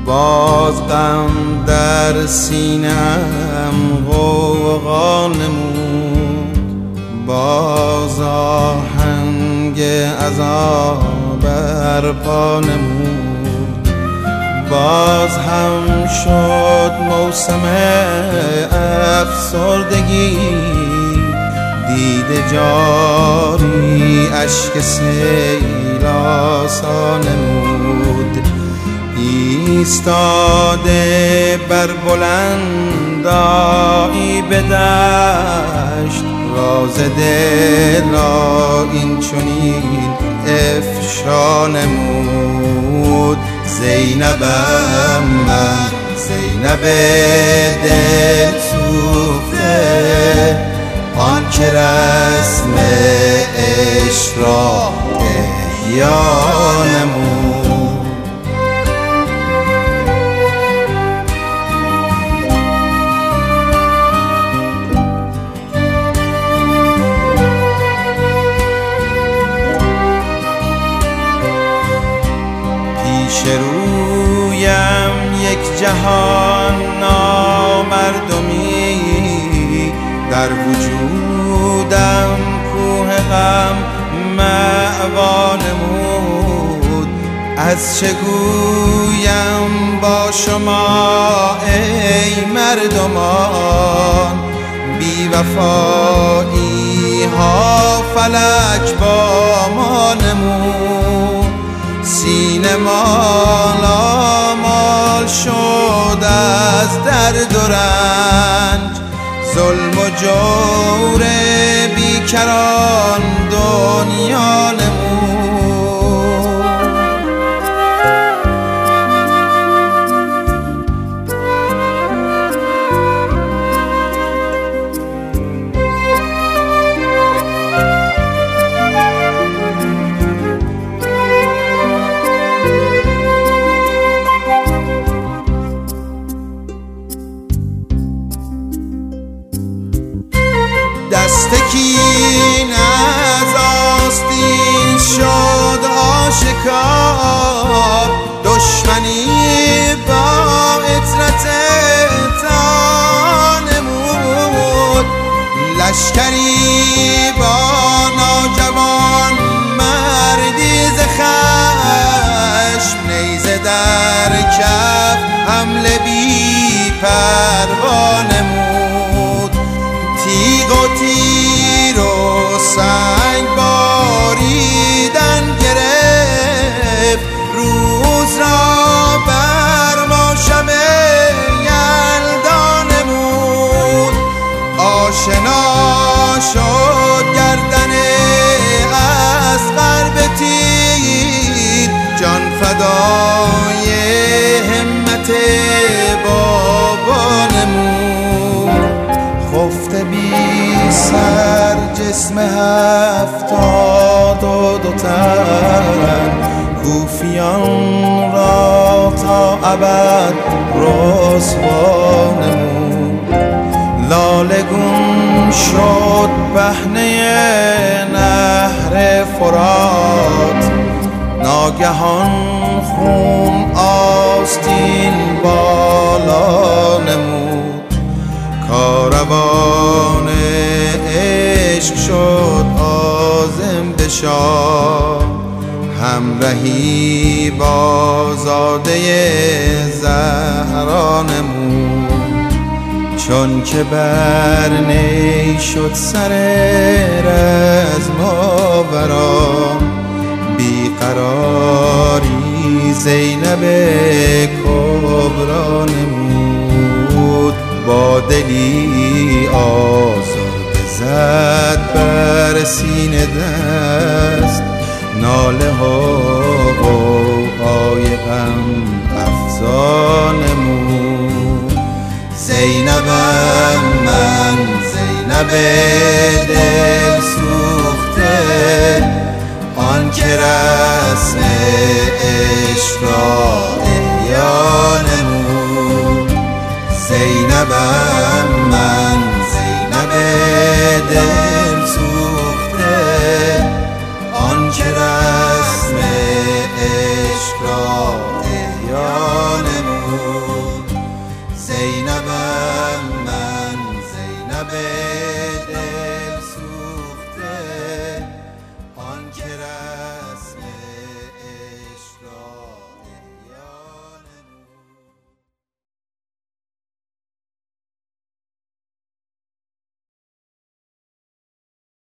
باز غم در سینم غوغا نمود، باز آهنگ عذاب برپا نمود. باز هم شد موسم افسردگی، دیده جاری اشک سیل آسا نمود. ایستاده بر بلندایی به دشت، راز دل را این چنین افشا نمود. زینبم من، زینب دل سوخته، آن که رسم عشق را احیا نمود. پیش رویم یک جهان نامردمی، در وجودم کوه غم مأوا نمود. از چه گویم با شما ای مردمان، بی وفایی ها فلک با ما نمود. سینه مال شد از درد و رنج، ظلم و جور بیکران دنیا نمود. دست کین از آستین شد آشکار، دشمنی با عطرت تا نمود. لشکری با ناجوان مردی ز خشم، نیزه در کف حمله بی پروا نمود. تیغ و تیر و سنگ باریدن گرفت، روز را بر ما شب یلدا نمود. آشنا شد گردن اصغر به تیر، جان فدای همت بابا نمود. خفته بی سر جسم 72 تن، کوفیان را تا ابد رسوا نمود. لالگون شد پهنه نهر فرات، ناگهان خون آستین بالا نمود. کاروان عشق شد عازم به شاه، همراهی با زاده زهرا نمود. چون که بر نی شد سر رزم آوران، بیقراری زینب کبرا نمود. با دلی آزرده زد بر سینه دست، ناله ها و آی غم افزا نمود. زینبم من، زینب دل سوخته، آن که رسم عشق را احیا نمود. زینبم من، زینب دل